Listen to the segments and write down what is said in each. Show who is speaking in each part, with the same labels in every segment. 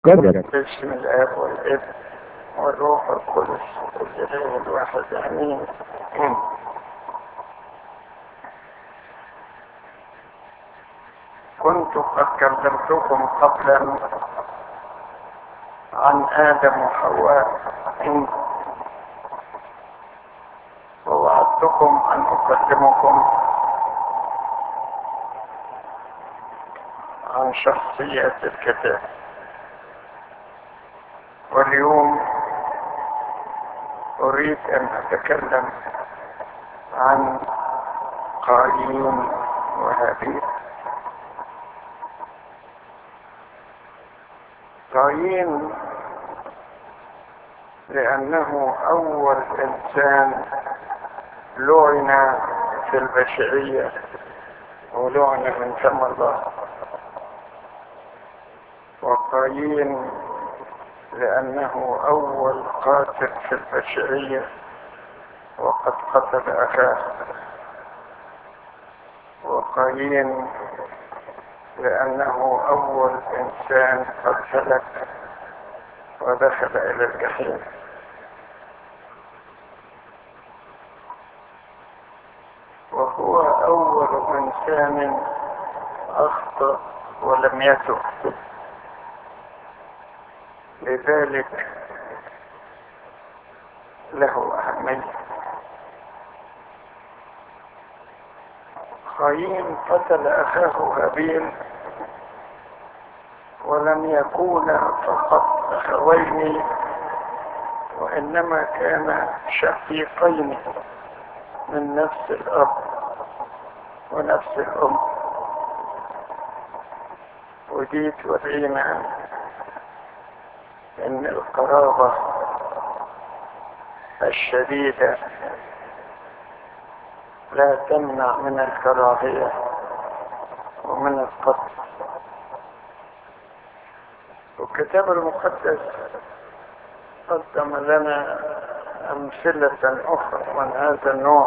Speaker 1: قدر.
Speaker 2: باسم الآب والابن والروح القدس الإله الواحد آمين. كنت قد كلمتكم قبلا عن آدم وحواء، ووعدتكم أن أكلمكم عن شخصية الكتاب. واليوم أريد أن أتكلم عن قايين وهابيل. قايين لأنه أول إنسان لعن في البشرية ولعن من فم الله، وقايين لأنه أول قاتل في البشرية وقد قتل أخاه، وقايين لأنه أول إنسان قد هلك ودخل إلى الجحيم. وهو أول إنسان أخطأ ولم يتب، لذلك له أهمية. قايين قتل أخاه هابيل، ولم يكونا فقط أخوين، وإنما كانا شقيقين من نفس الأب ونفس الأم. ودي تورينا إن القرابة الشديدة لا تمنع من الكراهية ومن القتل. والكتاب المقدس قدم لنا أمثلة أخرى من هذا النوع،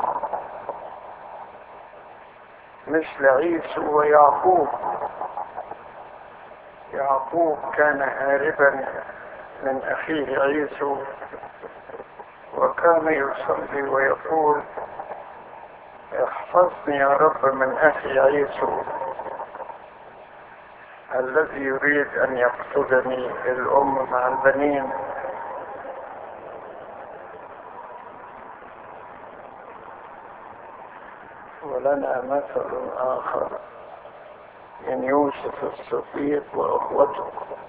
Speaker 2: مثل عيسو ويعقوب. يعقوب كان هاربا من أخيه عيسو، وكان يصلي ويقول: احفظني يا رب من أخي عيسو الذي يريد أن يقتلني الأم مع البنين. ولنا مثل آخر من يوسف الصديق وأخوته.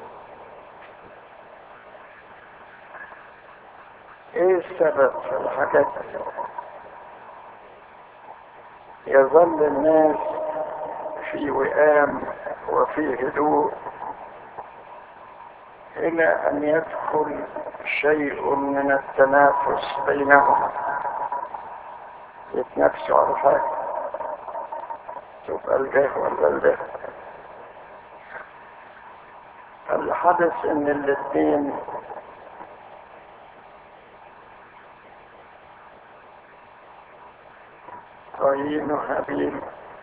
Speaker 2: ايه السبب في الحاجات دي؟ يظل الناس في وئام وفي هدوء إلى أن يدخل شيء من التنافس بينهم، يتنافسوا على حاجة، تبقى الجه ولا الجه. الحدث إن الاثنين قايين وهابيل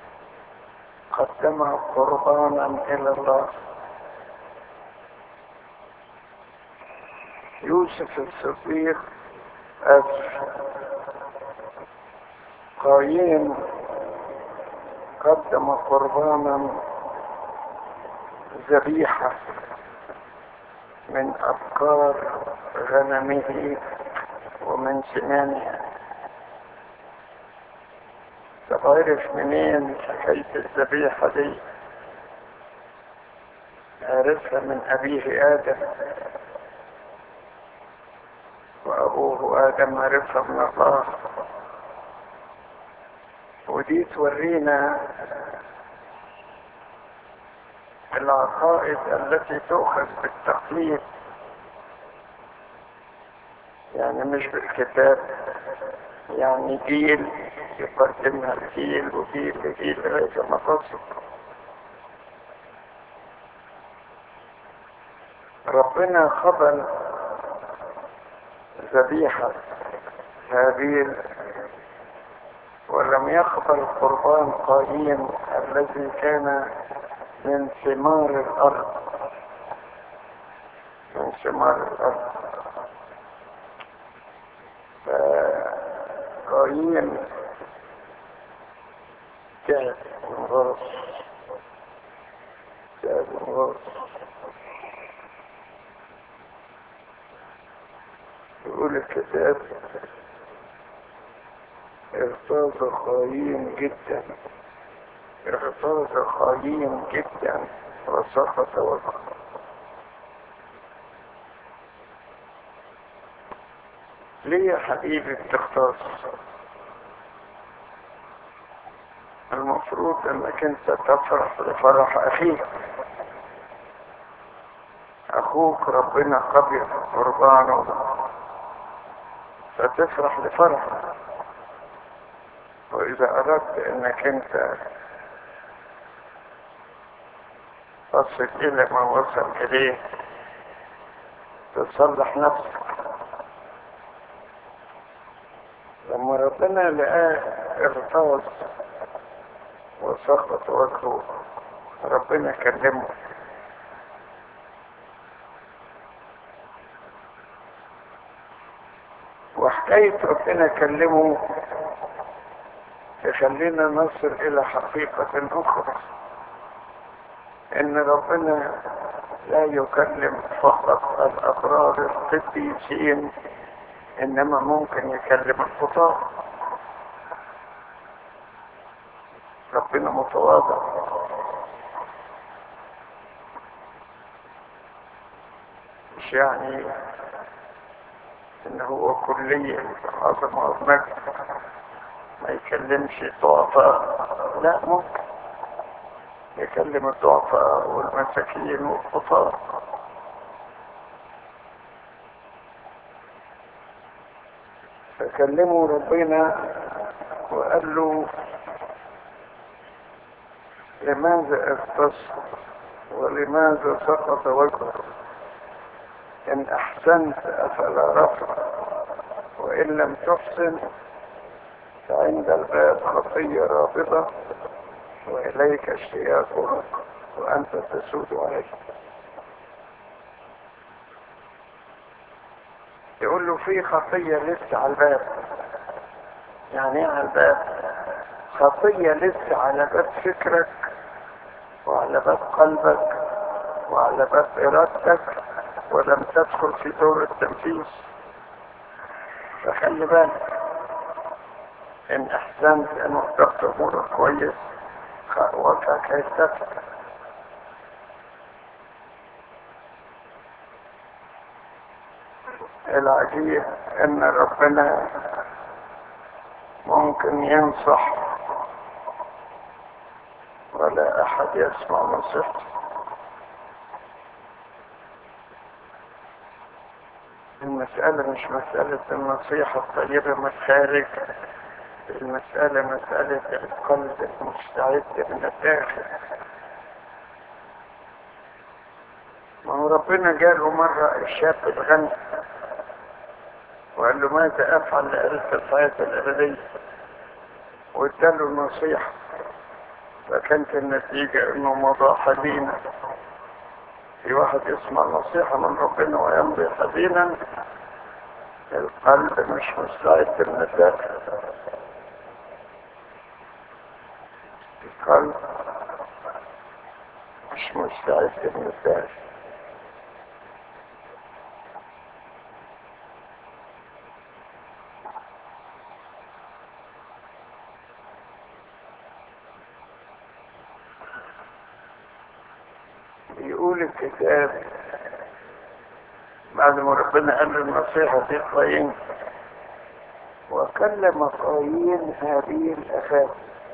Speaker 2: قدما قربانا إلى الله. يوسف الصديق قايين قدم قربانا ذبيحة من أبكار غنمه ومن سنانها. تعرف منين حكاية الذبيحة دي؟ عرفها من أبيه آدم، وأبوه آدم عرفها من الله. ودي تورينا العقائد التي تؤخذ بالتقليد، يعني مش بالكتاب. يعني جيل يقدمها الجيل وجيل وجيل لغاية ما تصل. ربنا قبل ذبيحة هابيل ولم يقبل قربان قايين الذي كان من ثمار الأرض. من ثمار الأرض. فقايين تعب وانغرس، تعب وانغرس. يقول الكتاب ارتاز قايين جدا، ارتاز قايين جدا وسقط وقع. ليه يا حبيبي بتختار؟ المفروض انك انت تفرح لفرح اخيك. اخوك ربنا قبل قربانه فتفرح لفرحه. واذا اردت انك انت تصل الى ما وصل اليه تصلح نفسك. لما ربنا لقاه ارتاز وسقط وجهه ربنا كلمه، وحكاية ربنا كلمه تخلينا نصل إلى حقيقة أخرى، إن ربنا لا يكلم فقط الأبرار القديسين، إنما ممكن يكلم الخطاة. ربنا متواضع، مش يعني إن هو كلية عظمة ومجد ما يكلمش ضعفاء، لا، ممكن يكلم الضعفاء والمساكين والخطاة. فكلمه ربنا وقال له لماذا اختص ولماذا سقط وجهك؟ إن أحسنت أفلا رفع، وإن لم تحسن فعند الباب خطية رابضة وإليك اشتياقها وأنت تسود عليه. يقول له في خطية لسه على الباب. يعني ايه على الباب؟ خطية لسه على باب فكرك وعلى باب قلبك وعلى باب إرادتك ولم تدخل في دور التنفيذ. فخلي بالك، إن أحسنت أن وقفت أمورك كويس وقعك هيتفتح. العجيب إن ربنا ممكن ينصح ولا أحد يسمع نصيحته. المسألة مش مسألة النصيحة الطيبة من الخارج، المسألة مسألة القلب المستعد من الداخل. ما هو ربنا جاله مرة الشاب الغني وقال له ماذا أفعل لأرث الحياة الأبدية، واداله النصيحة، فكانت النتيجة إنه مضى حزينا. في واحد يسمع نصيحة من ربنا ويمضي حزينا، القلب مش مستعد من الداخل. القلب مش مستعد من الداخل. يقول الكتاب بعد ما ربنا قال النصيحة في قايين، وكلم قايين هابيل أخاه.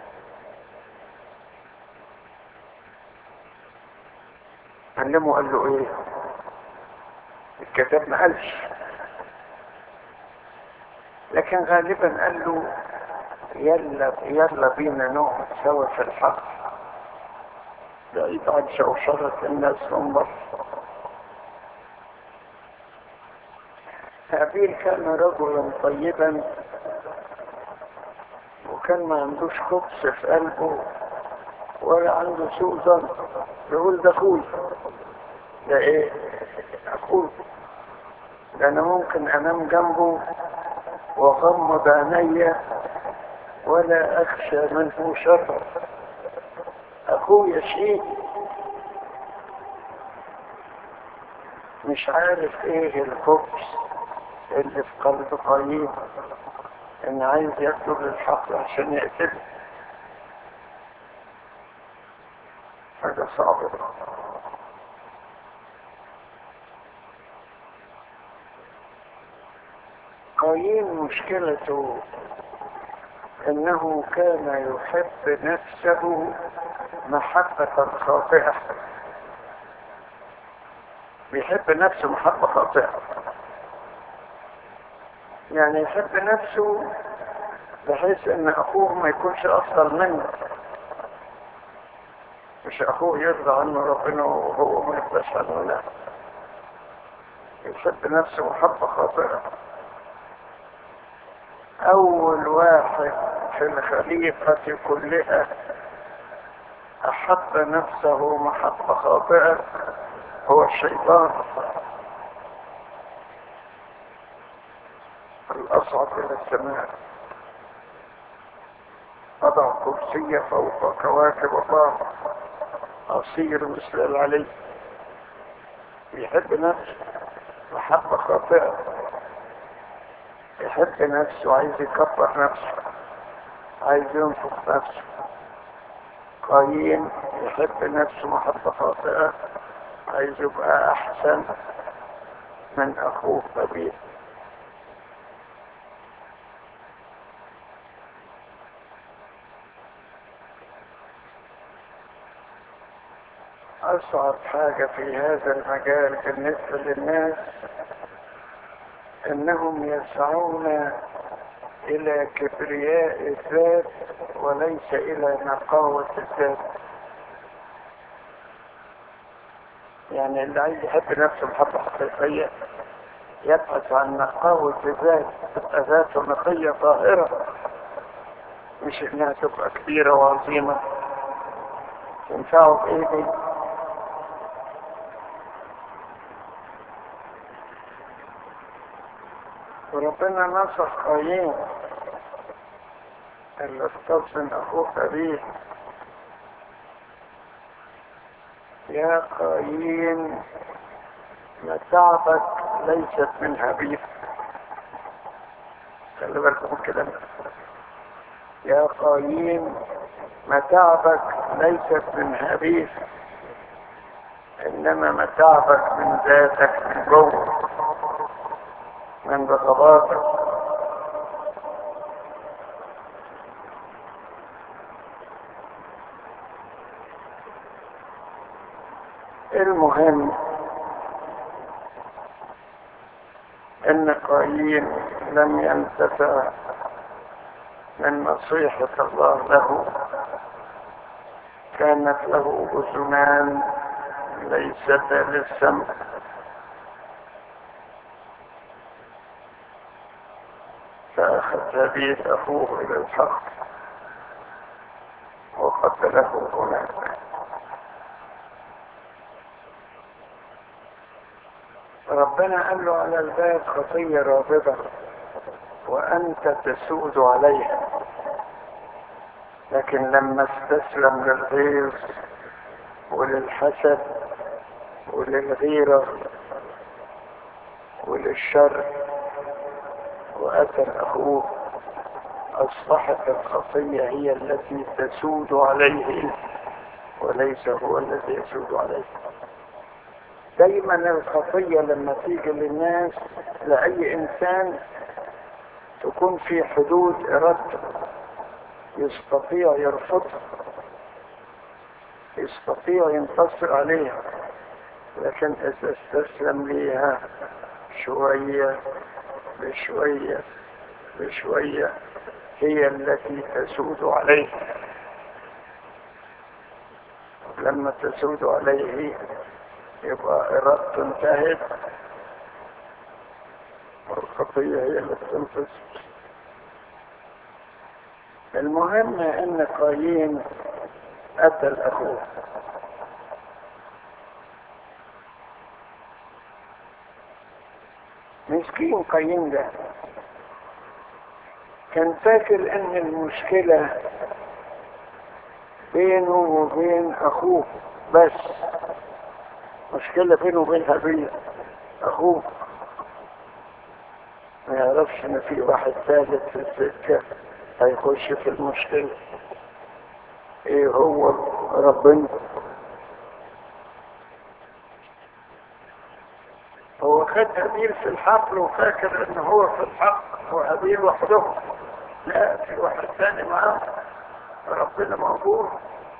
Speaker 2: كلمه قال له ايه؟ الكتاب ما قالش، لكن غالبا قال له يلا بينا نقعد سوا في الحق بعيد عن شوشرة الناس من بره. هابيل كان رجلا طيبا وكان ما عندوش خبث في قلبه ولا عنده سوء ظن. يقول ده اخوي، ده ايه؟ اخوي. ده انا ممكن انام جنبه واغمض عيني ولا اخشى منه شر. اخويا شيء مش عارف ايه الخبز اللي في قلب قايين، ان عايز يطلب الحق عشان يقتله. حاجة صعبة. قايين مشكلته انه كان يحب نفسه محبة خاطئة. بيحب نفسه محبة خاطئة، يعني يحب نفسه بحيث ان اخوه ما يكونش افضل منه. مش اخوه يرضى عنه ربنا وهو ما يرضاش عنه، لا، يحب نفسه محبة خاطئة. اول واحد في الخليقة كلها احب نفسه محبة خاطئة هو الشيطان. الاصعد الى السماء، اضع كرسي فوق كواكب الله، اصير مثل العلي. يحب نفسه محبة خاطئة، يحب نفسه، عايز يكبر نفسه، عايز ينفق نفسه. قايين يحب نفسه محبة خاطئة، عايز يبقى احسن من اخوه هابيل. اصعب حاجة في هذا المجال بالنسبة للناس انهم يسعون الى كبرياء الذات وليس الى نقاوة الذات. يعني اللي عايز يحب نفسه محبة حقيقية يبحث عن نقاوة الذات، تبقى ذاته نقية طاهرة، مش انها تبقى كبيرة وعظيمة تنفعه بايدي. وربنا نصح قايين اللي استوصن اخوه هابيل: يا قايين متاعبك ليست من هابيل. خلي بالكم كده، يا قايين متاعبك ليست من هابيل، انما متاعبك من ذاتك، من جوه، من رغباتك. المهم ان قايين لم ينتفع من نصيحة الله له. كانت له اذنان ليستا للسمع، فاخذ هابيل اخوه الى الحق وقتله هناك. ربنا قال له على الباب خطية رابضة وأنت تسود عليها، لكن لما استسلم للغيظ وللحسد وللغيرة وللشر وقتل أخوه، أصبحت الخطية هي التي تسود عليه وليس هو الذي يسود عليه. دايما الخطية لما تيجي للناس، لأي إنسان، تكون في حدود إرادته، يستطيع يرفضها، يستطيع ينتصر عليها، لكن إذا استسلم ليها شوية بشوية بشوية هي التي تسود عليه. لما تسود عليه يبقى إرادته انتهت والخطية هي اللي تنفذ. المهم ان قايين قتل اخوه. مسكين قايين ده كان فاكر ان المشكلة بينه وبين اخوه بس، مشكلة بينه وبين هابيل اخوه، ما يعرفش ان في واحد ثالث في السكة هيخش في المشكلة. ايه هو؟ ربنا. هو خد هابيل في الحقل وفاكر ان هو في الحق وهابيل وحده، لا، في واحد ثاني معاه، ربنا موجود.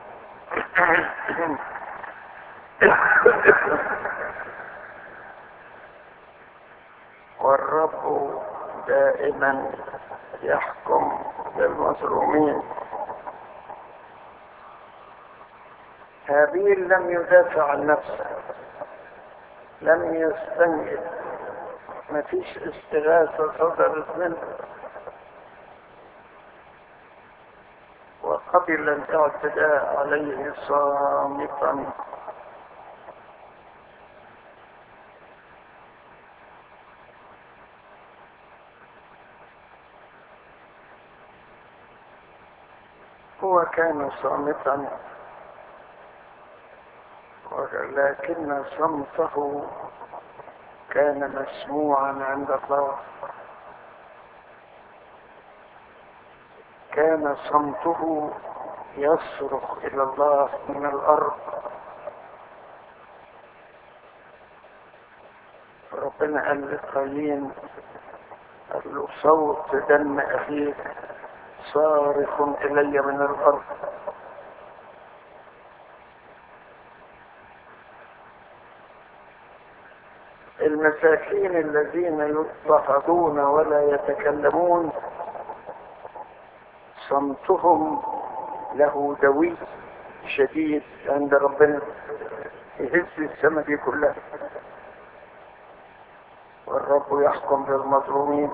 Speaker 2: والرب دائما يحكم للمظلومين. هابيل لم يدافع عن نفسه، لم يستنجد، ما فيش استغاثة صدرت منه، وقبل الاعتداء عليه صامتا. هو كان صامتا، ولكن صمته كان مسموعا عند الله. كان صمته يصرخ إلى الله من الأرض. ربنا قال لقايين، قال له صوت دم أخيك صارخ إلي من الأرض. المساكين الذين يضطهدون ولا يتكلمون صمتهم له دوي شديد عند ربنا، يهز السماء دي كلها. والرب يحكم للمظلومين.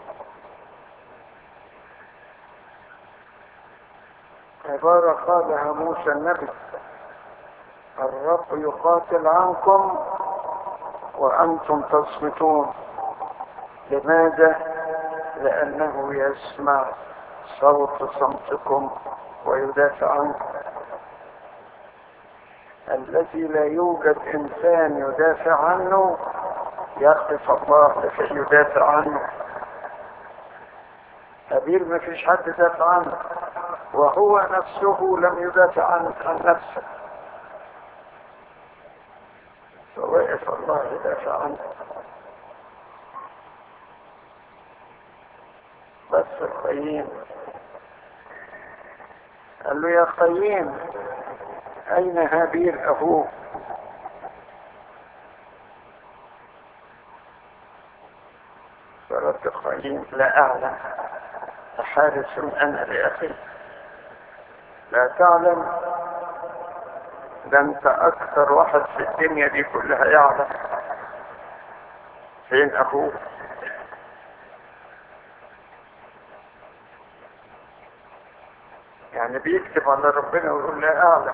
Speaker 2: عبارة قالها موسى النبي: الرب يقاتل عنكم وأنتم تصمتون. لماذا؟ لأنه يسمع صوت صمتكم ويدافع عنكم. الذي لا يوجد إنسان يدافع عنه يقف الله لكي يدافع عنه. هابيل ما فيش حد يدافع عنه، وهو نفسه لم يدافع عن نفسه، فوقف الله يدافع عنه. بس القايين قال له: يا قايين، أين هابيل أخوك؟ فرد قايين: لا أعلم، حارس أنا لأخي. لا تعلم؟ ده أنت أكثر واحد في الدنيا دي كلها يعلم فين أخوك. يعني بيكتب على ربنا ويقول لا أعلم.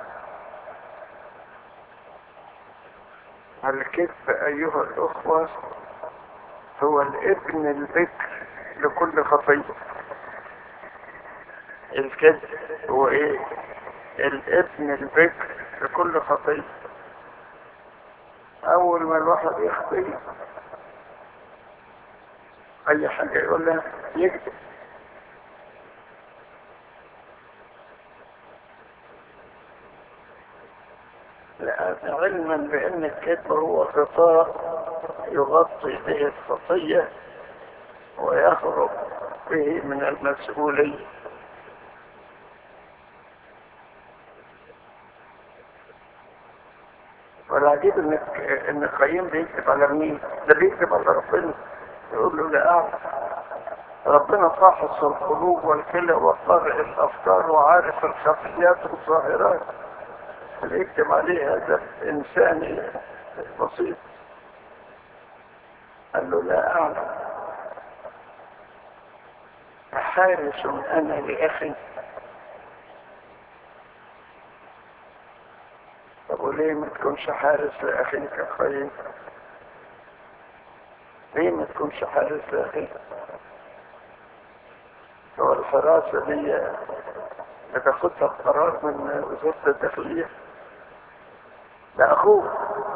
Speaker 2: الكذب أيها الأخوة هو الابن البكر لكل خطية. الكذب هو ايه؟ الابن البكر لكل خطية. اول ما الواحد يخطي اي حاجة يقول لها يكذب. لأن علما بأن الكذب هو غطاء يغطي به الخطية ويهرب به من المسؤولية. والعجيب ان قايين بيكتب على مين؟ ده بيكتب على ربنا، يقول له لا اعلم. ربنا فاحص القلوب والكلى وقارئ الافكار وعارف الخفيات والظاهرات، اللي يكتب عليه هذا انساني بسيط. قال له لا اعلم، حارس انا لاخي. طب وليه ما تكونش حارس لاخيك يا قايين؟ ليه ما تكونش حارس داخلي؟ هو الحراسة دي بتاخدها قرار من وزارة الداخلية؟ ده أخوه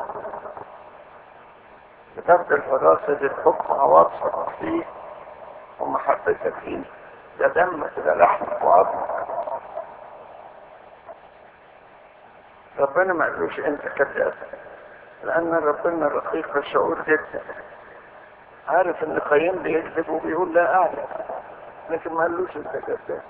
Speaker 2: بتاخد الحراسة دي بحكم عواطفك فيه ومحبتك فيه، ده دمك، ده لحمك وعظمك. ربنا ما قالوش انت كذاب، لان ربنا رقيق الشعور جدا، عارف ان قايين بيكذب وبيقول لا اعلم، لكن ما قالوش انت كذاب.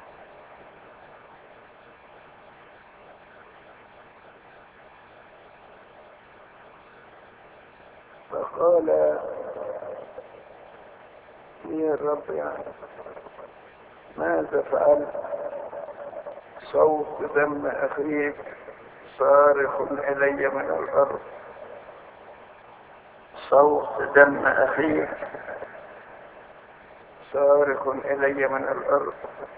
Speaker 2: فقال يا الرب يعني ماذا فعلت؟ صوت دم اخيك صارخ الي من الارض. صوت دم اخيك صارخ الي من الارض،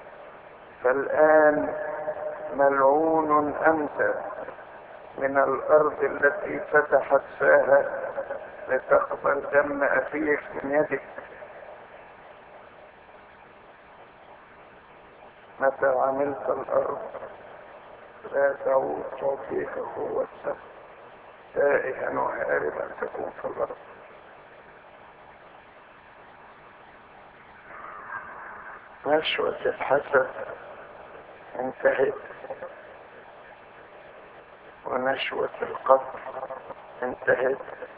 Speaker 2: فالان ملعون انت من الارض التي فتحت فاها لتقبل دم اخيك من يدك. متى عملت الارض لا تعود تعطيك قوة سبب، تائها وهاربا تكون في الارض. نشوة الحسد انتهت، ونشوة القتل انتهت،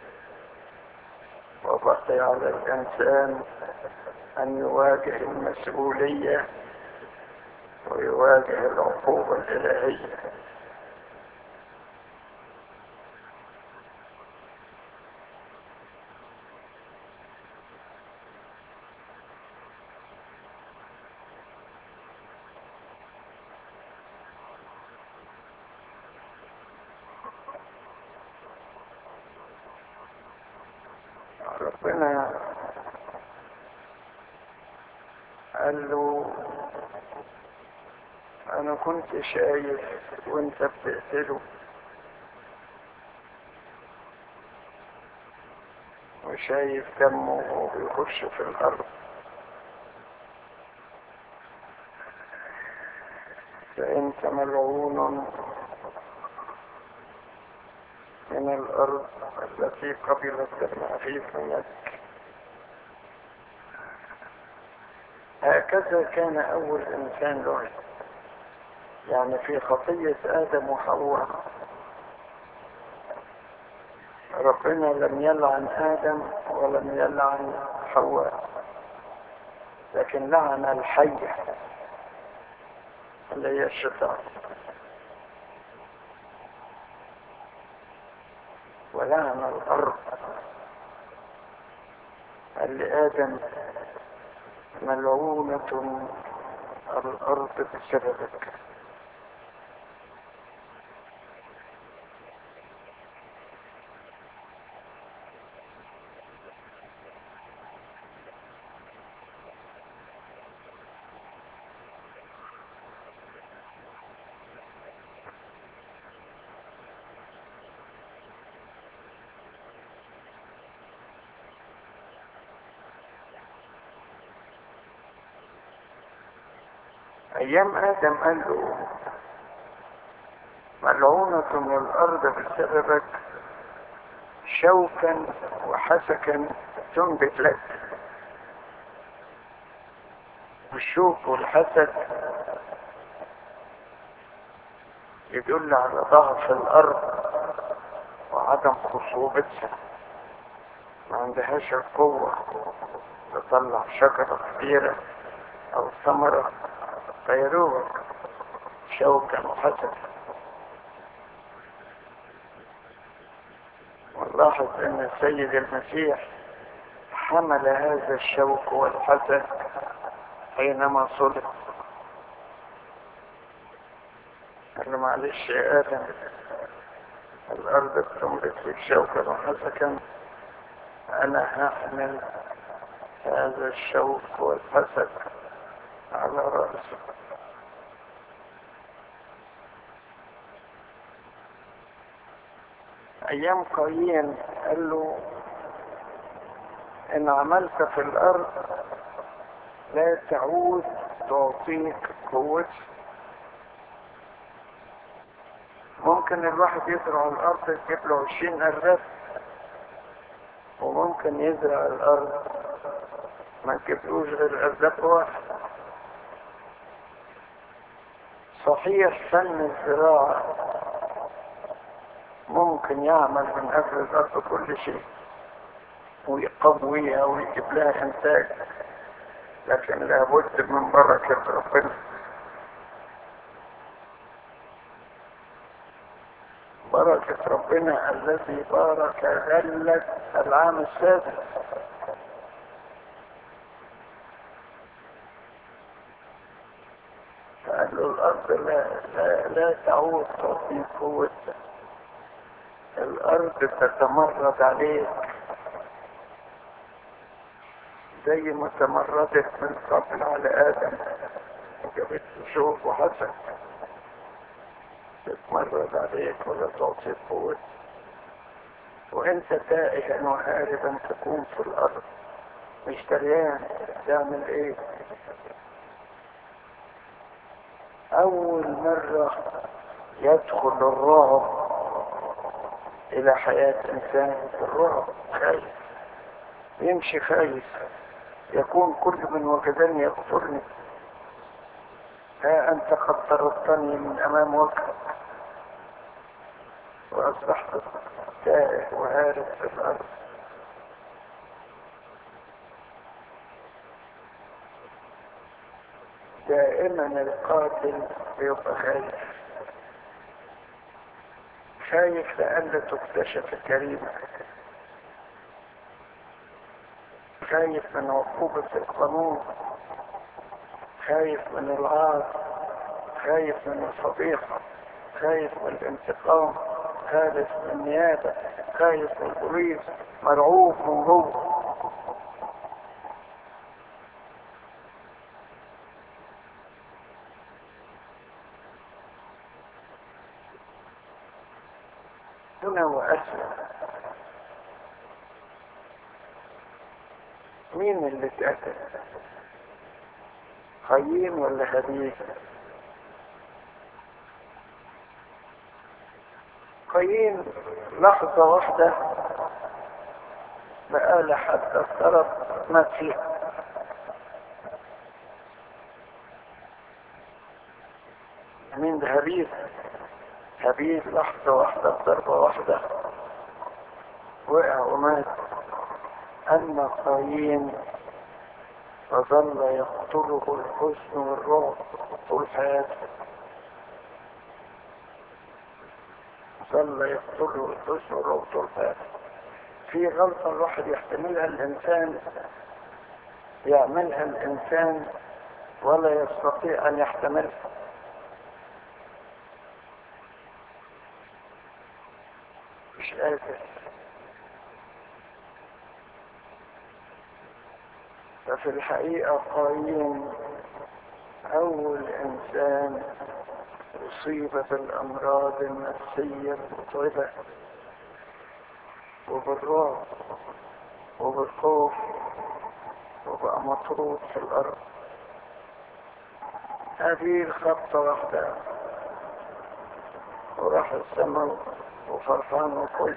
Speaker 2: وبقي على الانسان ان يواجه المسؤولية ويواجه العقوبة الالهية. ربنا قال له انا كنت شايف وانت بتقتله، وشايف دمه وهو بيخش في الارض، فانت ملعون من الارض التي قبلت دم اخيك من يدك. هكذا كان اول انسان له، يعني في خطية ادم وحواء ربنا لم يلعن ادم ولم يلعن حواء، لكن لعن الحية اللي هي الشيطان، ولعن الارض اللي ادم ملعونة الارض بسببك. ايام ادم قال له ملعونة من الارض بسببك، شوكا وحسكا تنبت لك. والشوك والحسك يدل على ضعف الارض وعدم خصوبتها، ما عندهاش القوة تطلع شجرة كبيرة او ثمرة، فيروك شوكا وحسكا. ونلاحظ ان السيد المسيح حمل هذا الشوك والحسك حينما صلب. قال له معلش يا ادم، الارض بتنبت فيك شوكا وحسكا، انا هحمل هذا الشوك والحسك على رأسه. ايام قايين قال له إن عملت في الأرض لا تعود تعطيك قوة. ممكن الواحد يزرع الأرض تجيب له 20 قراب، وممكن يزرع الأرض ما تجيبلوش غير قراب واحد. صحيح فن الزراعة ممكن يعمل من أجل الأرض كل شيء ويقويها ويجيب لها إنتاج، لكن لابد من بركة ربنا. بركة ربنا الذي بارك غلة العام السادس. فقال له الأرض لا تعود تعطيك قوة، الأرض تتمرد عليك زي ما تمردت من قبل على آدم وجابت له شوك وحسد. تتمرد عليك ولا تعطيك قوة، وانت تائها وهاربا تكون في الأرض مش دريان تعمل ايه. أول مرة يدخل الرعب إلى حياة إنسان، الرعب خايف، يمشي خايف، يكون كل من وجدني يقتلني، ها أنت قد طردتني من أمام وجهك، وأصبحت تائه وهارب في الأرض. دائما القاتل يبقى خايف، خايف لألا تكتشف الجريمة، خايف من عقوبة القانون، خايف من العار، خايف من الفضيحة، خايف من الانتقام، خايف من النيابة، خايف من البوليس، مرعوب من جوه. هنا وأسلم. مين اللي اتقتل؟ قايين ولا هابيل؟ قايين لحظة واحدة بقى حتى الطرف مات فيها. مين ده؟ هابيل. هابيل لحظة واحدة بضربة واحدة وقع ومات. أما قايين فظل يقتله الحزن والرعب طول حياته، ظل يقتله الحزن والرعب طول حياته. في غلطة الواحد يحتملها الإنسان، يعملها الإنسان ولا يستطيع أن يحتملها. مش قادر. ففي الحقيقة قايين أول إنسان أصيب بالأمراض النفسية المتعبة وبالرعب وبالخوف، وبقى مطرود في الأرض. هذه خبطة واحدة وراح السماء وفرحان وكل.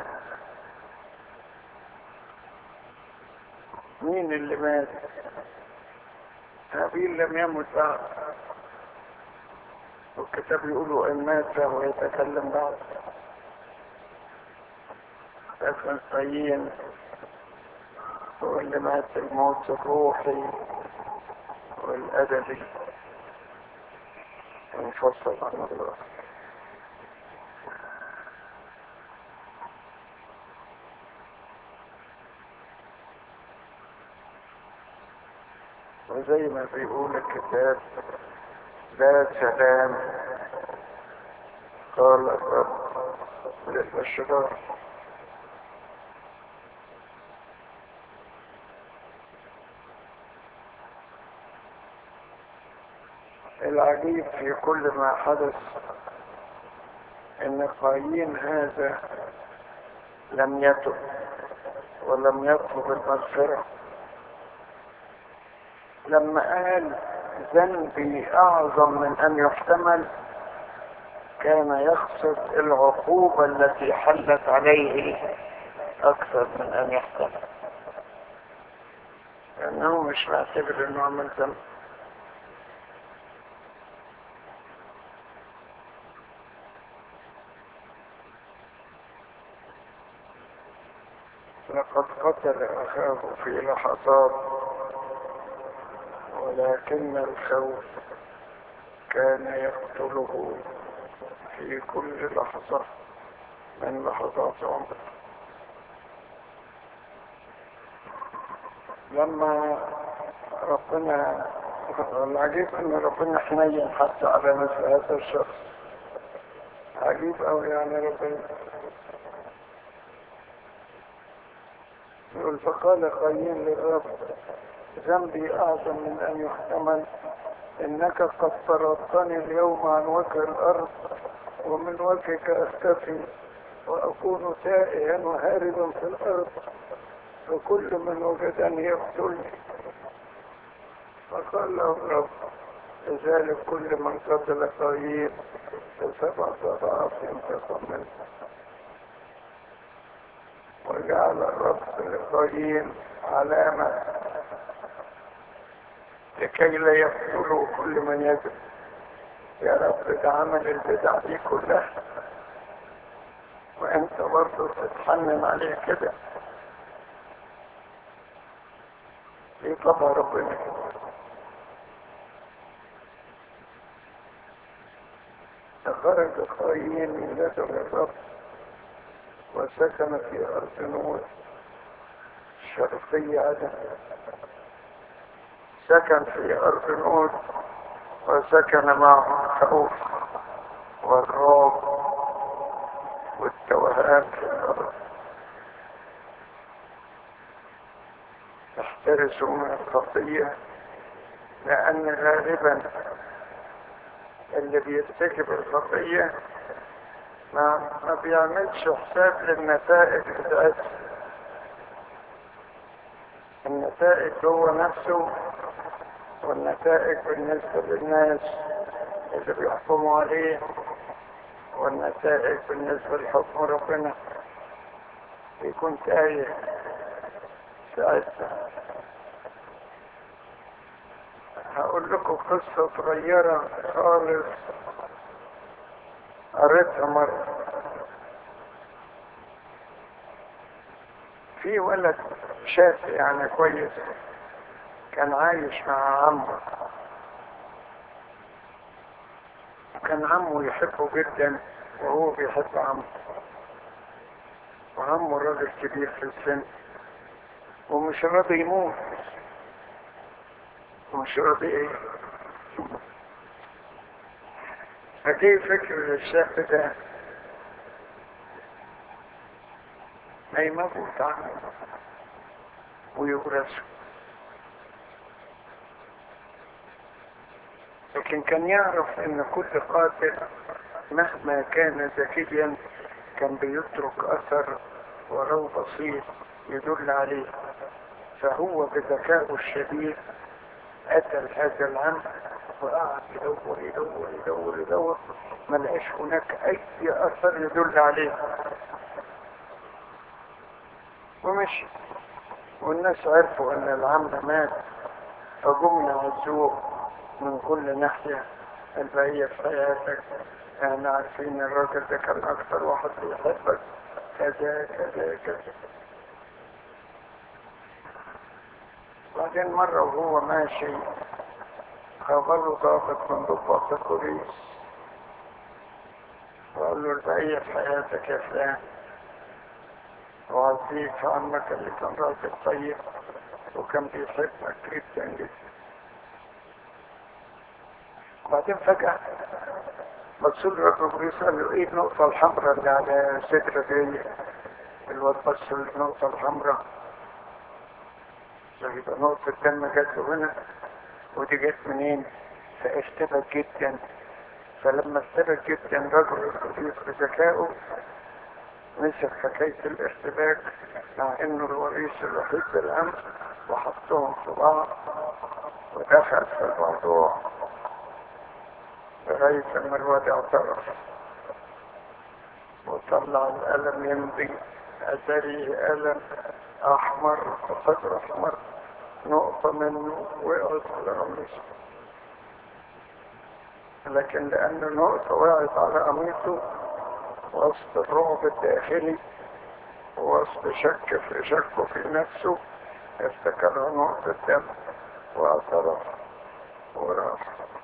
Speaker 2: مين اللي مات؟ هابيل لم يمت بعد، والكتاب يقولوا إن مات فهو يتكلم بعد. لكن قايين هو اللي مات الموت الروحي والأدبي، انفصل عن الله. وزي ما بيقول الكتاب: لا سلام قال الرب للأشرار. العجيب في كل ما حدث ان قايين هذا لم يتب ولم يطلب المغفرة، لما قال ذنبي اعظم من ان يحتمل كان يقصد العقوبة التي حلت عليه اكثر من ان يحتمل، لانه مش معتبر انه عمل ذنب. لقد قتل اخاه في لحظات، ولكن الخوف كان يقتله في كل لحظة من لحظات عمره. لما ربنا، العجيب ان ربنا حنين حتى على مثل هذا الشخص، عجيب اوي يعني ربنا يقول فقال قايين للرب ذنبي اعظم من ان يحتمل، انك قد طردتني اليوم عن وجه الارض ومن وجهك اختفي واكون تائها وهاربا في الارض، فكل من وجدني يقتلني. فقال له الرب لذلك كل من قتل قايين ب7 أضعاف ينتقم منه. وجعل الرب لقايين علامة لكي لا يقتلوا كل من يجب. يا رب ده عمل البدع دي كلها وانت برضه تتحنن عليه كده؟ ايه طبع ربنا كده؟ فخرج قايين من يد الرب وسكن في أرض نور شرقي عدن. سكن في أرض نور وسكن معه الخوف والرعب والتوهان في الأرض. احترسوا من الخطية، لأن غالبا اللي بيرتكب الخطية ما بيعملش حساب للنتائج بتاعتها. النتائج جوه نفسه والنتائج بالنسبة للناس اللي بيحكموا عليه والنتائج بالنسبة لحكم ربنا، يكون تايه ساعتها. هقول لكم قصة صغيرة خالص قريتها مرة. في ولد شاب يعني كويس كان عايش مع عمه، كان عمه يحبه جدا وهو بيحب عمه، وعمه راجل كبير في السن ومش راضي يموت، ومش راضي ايه. فجي فكر للشاب ده ما يموت عنه ويورثه، لكن كان يعرف ان كل قاتل مهما كان ذكيا كان بيترك اثر ولو بسيط يدل عليه. فهو بذكائه الشديد قتل هذا العم وقعد يدور يدور يدور يدور، ما لقاش هناك اي اثر يدل عليه ومشي. والناس عرفوا ان العم مات فجم يعزوه من كل ناحية. البقية في حياتك احنا عارفين الراجل ده كان اكتر واحد بيحبك كذا كذا كذا. بعدين مرة وهو ماشي خبره ضابط من ضباط البوليس وقال له البقية في حياتك يا فلان، وعزيك عمك اللي كان راجل طيب وكان بيحبك جدا جدا. بعدين فجأة بصوا الراجل البوليس قال له ايه النقطة الحمراء اللي على صدرك دي؟ الواد بص النقطة الحمراء، يبقى نقطة دم جات له هنا ودي جت منين؟ فاشتبك جدا. فلما اشتبك جدا رجل البوليس بذكائه مسك حكاية الارتباك مع انه الوريث الوحيد بالامر وحطهم في بعض ودخل في الموضوع لغاية ما الواد اعترف وطلع القلم يمضي، أتاريه قلم أحمر، خط أحمر، نقطة منه وقعت على قميصه. لكن لأن نقطة وقعت على قميصه وسط الرعب الداخلي ووسط شكه في نفسه، افتكرها نقطة دم واعترف وراح.